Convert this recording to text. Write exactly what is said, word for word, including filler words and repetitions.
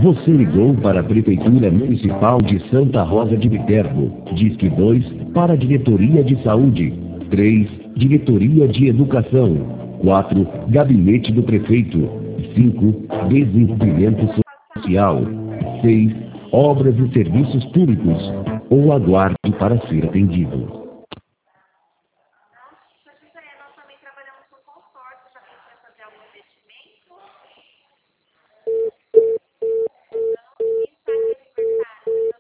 Você ligou para a Prefeitura Municipal de Santa Rosa de Viterbo. Disque dois para a Diretoria de Saúde. três. Diretoria de Educação. quatro. Gabinete do Prefeito. cinco. Desenvolvimento Social. seis. Obras e Serviços Públicos. Ou aguarde para ser atendido.